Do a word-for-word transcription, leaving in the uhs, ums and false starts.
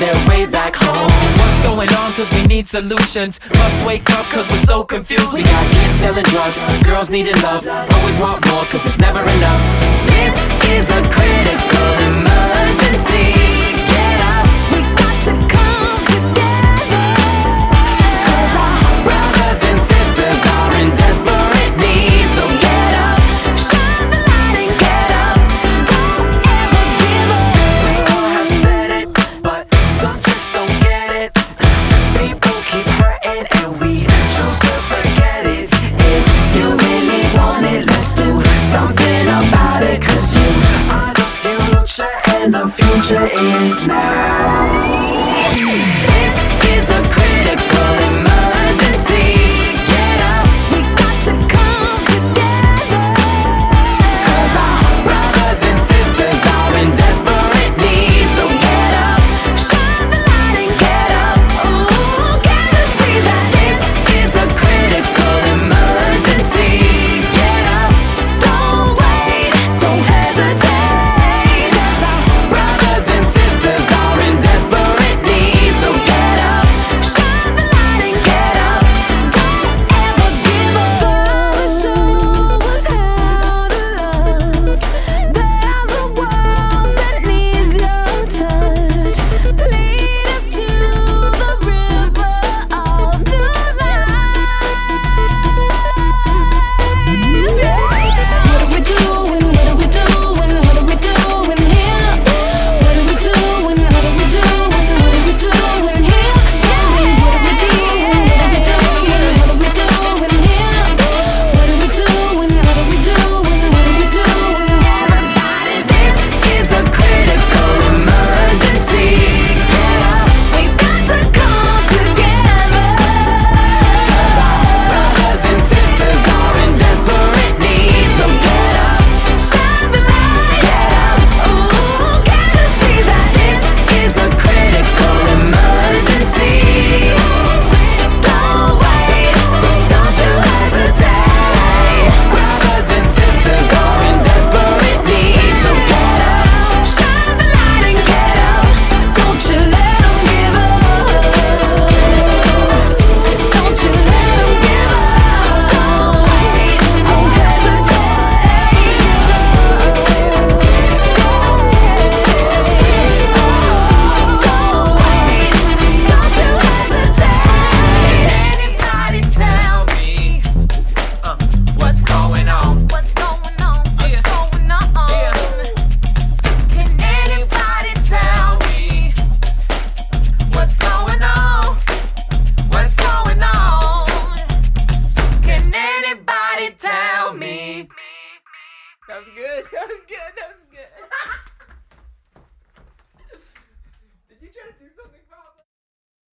their way back home. What's going on, cause we need solutions. Must wake up cause we're so confused. We got kids selling drugs, girls needing love. Always want more cause it's never enough. This is a critical emergency. Get up, we got to come together, cause our brothers and sisters are in desperate need. So get up, shine the light and get up. Don't ever give up. We all have said it, but some just don't get it. People keep hurting and we choose to forget it. If you really want it, let's do something about it, cause you are the future and the future is now. This is a critical emergency. Get up, we got to come together, cause our brothers and sisters are in desperate need. So get up, shine the light and get up. Ooh, can't you see that this is a critical emergency? Get up, don't wait, don't hesitate, cause our brothers and sisters are in desperate need. So get up, shine the light and get up. Don't ever give up. Father, show us how to love. There's a world that needs your touch. Lead us to the river of new life. What are we doing? What are we doing? What are we doing here? What are we doing? What are we doing? What are we doing here? Tell me, what are we doing? What are we doing? What are we doing here? What are we doing? What are we doing? What are we doing? Everybody, this is a critical emergency. Get up, we've got to come together, cause our brothers and sisters are in desperate need. So get up, shine the light, get up. Ooh, can't you see that this is a critical emergency? Don't wait, don't you hesitate. Brothers and sisters are in desperate need. So get up, shine the light and get up. Don't you let them give up. Don't you let them give up. Don't wait, don't hesitate. Don't wait, don't you hesitate. Anybody tell me uh, what's going on? What's going on? What's going on? Can anybody tell me what's going on? What's going on? Can anybody tell me? That was good. That was good.